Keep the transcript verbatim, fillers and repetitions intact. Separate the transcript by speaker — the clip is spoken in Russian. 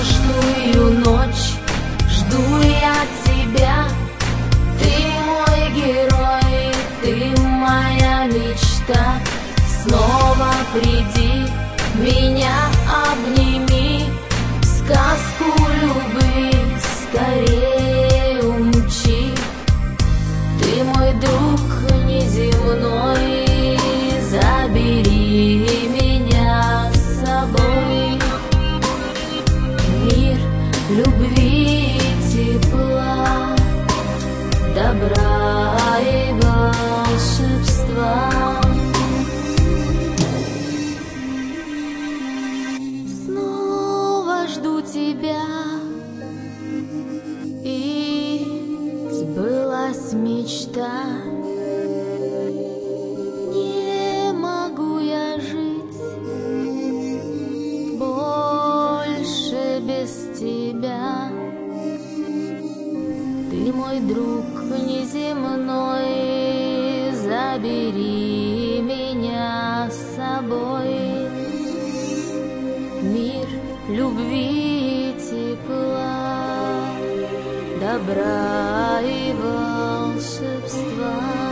Speaker 1: Каждую ночь жду я тебя. Ты мой герой, ты моя мечта. Снова приди, меня обними, в сказку любви скорее умчи. Ты мой друг неземной, забери меня с собой. Мир любви, тепла, добра и волшебства. Снова жду тебя, и сбылась мечта. Не могу я жить больше без тебя. Ты мой друг неземной, забери меня с собой. Мир любви, тепла, добра и волшебства.